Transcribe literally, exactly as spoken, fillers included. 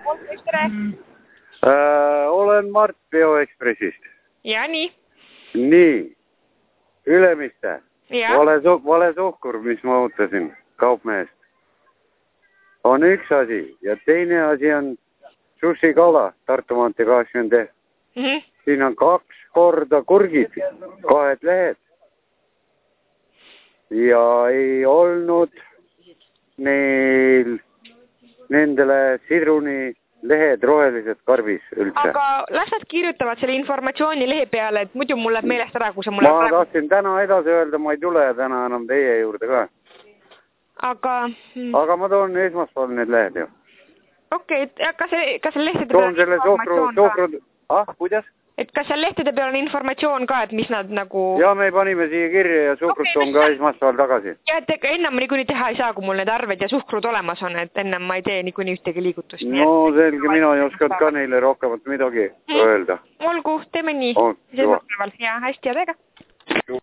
Äh, olen Mart Bioekspressist. Ja nii? Nii. Ülemiste. Ja. Vale, su vale suhkur, mis ma ootasin kaupmehest. On üks asi ja teine asi on sushi kala Tartu maantee kaheksakümmend E. Mm -hmm. Siin on kaks korda kurgid, kahed lehed. Ja ei olnud neil nendele sidruni lehed rohelised karbis üldse. Aga las nad kirjutavad selle informatsiooni lehe peale, et muidu mul läheb meelest ära, kui sa mulle... Ma tahtsin täna edasi öelda, ma ei tule täna enam teie juurde ka. Aga... Aga ma toon esmaspäeval need lehed ju. Okei, okay, kas, kas see lehtede toon selle suhkru, suhkru... Ah, kuidas? Et kas seal lehtede peal on informatsioon ka, et mis nad nagu... Ja me panime siia kirja ja suhkrut okay, toon ka esmaspäeval tagasi. Ja, et ega ennem ma niikuinii teha ei saa, kui mul need arved ja suhkrud olemas on, et ennem ma ei tee niikuinii ühtegi liigutust. No selge, mina ei oskanud ka neile rohkemat midagi hmm. öelda. Olgu, teeme nii. Oh, ja hästi ja tega.